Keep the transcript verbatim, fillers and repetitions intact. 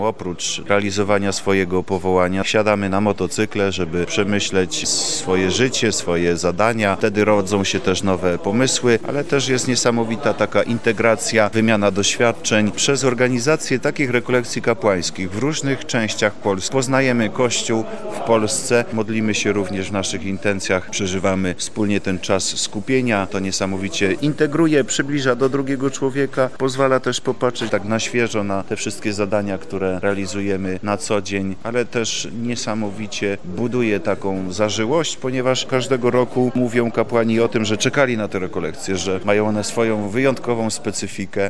Oprócz realizowania swojego powołania siadamy na motocykle, żeby przemyśleć swoje życie, swoje zadania. Wtedy rodzą się też nowe pomysły, ale też jest niesamowita taka integracja, wymiana doświadczeń. Przez organizację takich rekolekcji kapłańskich w różnych częściach Polski poznajemy Kościół w Polsce, modlimy się również w naszych intencjach, przeżywamy wspólnie ten czas skupienia. To niesamowicie integruje, przybliża do drugiego człowieka, pozwala też popatrzeć tak na świeżo na te wszystkie zadania, które realizujemy na co dzień, ale też niesamowicie buduje taką zażyłość, ponieważ każdego roku mówią kapłani o tym, że czekali na te rekolekcje, że mają one swoją wyjątkową specyfikę